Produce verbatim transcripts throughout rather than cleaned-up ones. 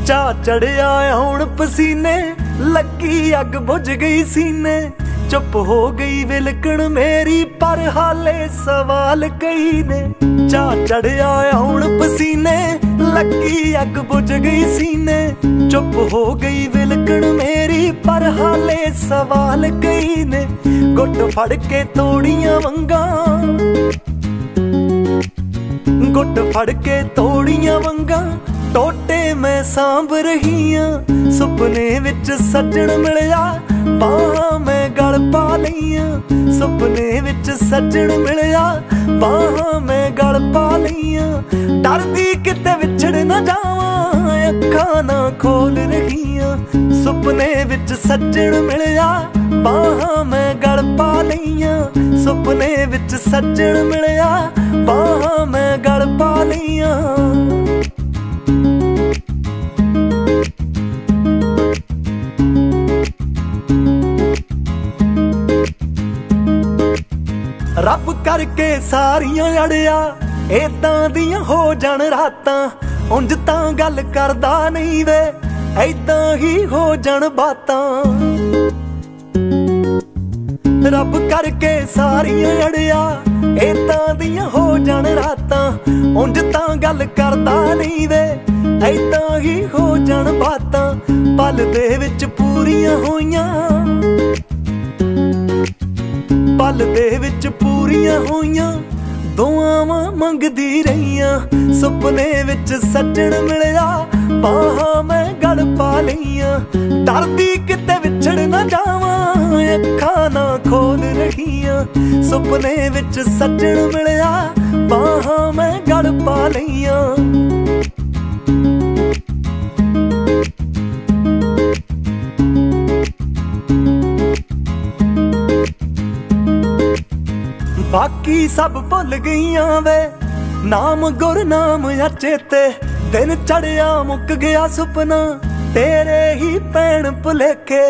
चा चढ़िया हुण पसीने, लगी अग बुझ गई सीने। चुप हो गई विलकण मेरी पर हाले सवाल कई ने। चा चढ़िया हुण पसीने, लगी अग बुझ गई सीने। चुप हो गई विलकण मेरी पर हाले सवाल कई ने। गुट फड़ के तोड़ियां वंगा, गुट फड़ के तोड़ियां वंगा, टोटे मैं सांभ रही हां। सुपने विच सजण मिलिया, बाहां मैं गल पा लईयां। सुपने विच सजण मिलिया, बाहां मैं गल पा लईयां। डरदी किते विछड़ न जावां, अखां ना खोल रही हां। सुपने विच सजण मिलिया, बाहां मैं गल पा लईयां। सुपने विच सजण मिलिया, बाहां मैं गल पा लईयां। रब करके सारियां अड़िया, इदां दियां हो जाण रातां। उंज तां गल करदा नहीं वे, इदां ही हो जाण बातां। रब करके सारियां अड़िया, इदां दियां हो जाण रातां। उंज तां गल करदा नहीं वे, इदां ही हो जाण बातां। पल दे विच पूरियां होईयां, पल दे विच पूरियां होईयां, दुआवां मंगदी रहीआं। सुपने विच सजण मिलिया, बाहां मैं गल पा लईयां। डरदी किते विछड़ न जावां, अखां ना खोल रहीआं। सुपने विच सजण मिलिया, बाहां मैं गल पा लईयां। बाकी सब भुल गईयां वे, नाम गुरनाम या चेते। दिन चढ़िया मुक गया सुपना, तेरे ही पैण भुलेखे।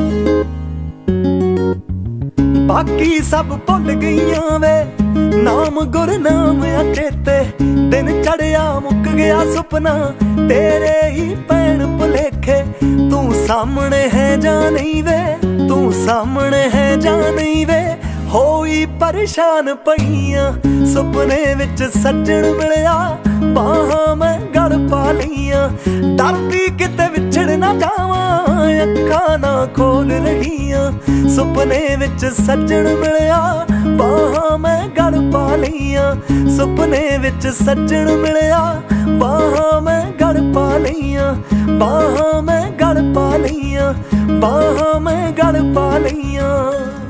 बाकी सब भुल गईयां वे, नाम गुरनाम या चेते। दिन चढ़िया मुक गया सुपना, तेरे ही पैण भुलेखे। तू सामने है जा नहीं वे, तू सामने है जा नहीं वे, होई परेशान पईयां। सुपने विच सजण मिलिया, बाहां मैं गल पा लईयां। डरदी किते विछड़ न जावां, अखां ना खोल रहीआं। सुपने विच सजण मिलिया, बाहां मैं गल पा लईयां। सुपने विच सजण मिलिया, बाहां मैं गल पा लईयां। बाहां मैं गल पा लईयां, बाहां मैं गल पा लईयां।